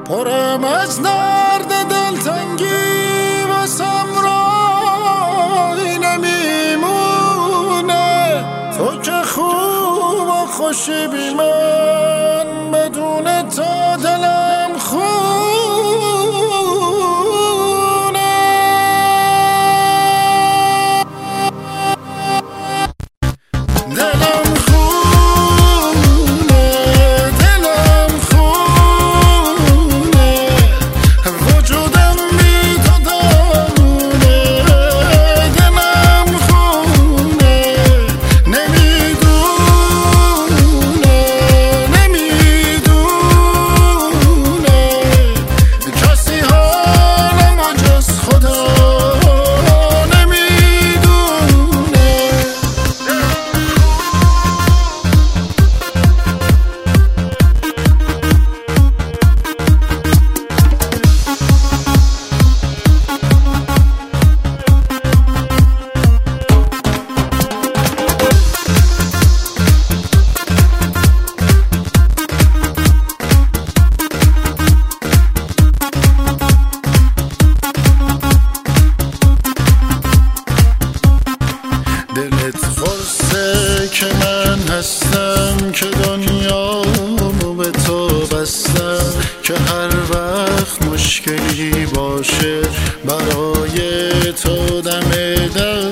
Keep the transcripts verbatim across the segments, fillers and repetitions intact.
پرم از درد دلتنگی واسم رای نمیمونه. تو که خوب و خوشی بی من، بدون تو دلم خونه. دلم خونه، دلم خونه، وجودم بی تو دامونه. دلم خونه، نمیدونه نمیدونه کسی حالمو جز خدا نمیدونه. دلت خورسه که من هستم، که دنیامو به تو بستم، که هر وقت مشکلی باشه برای تو دم در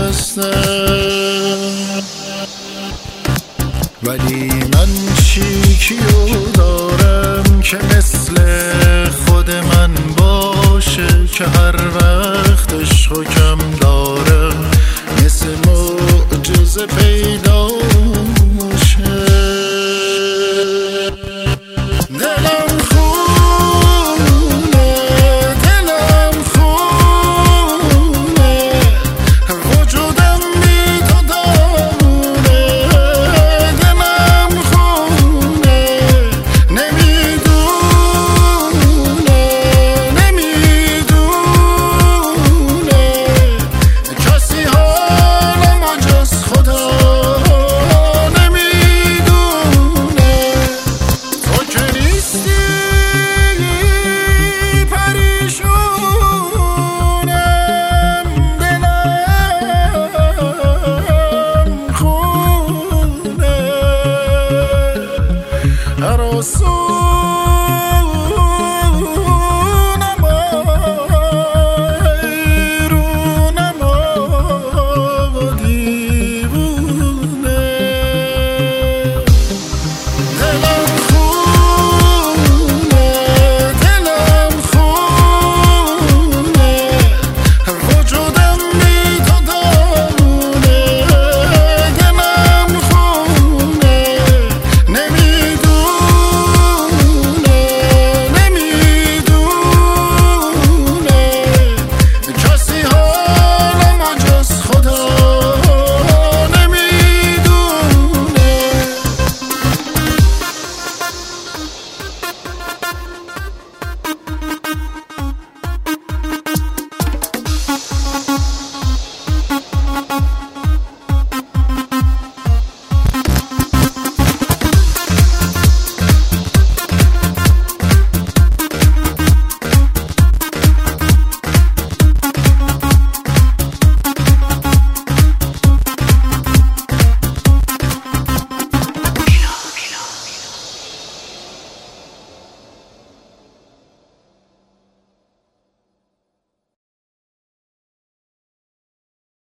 هستم. ولی من چی کیو دارم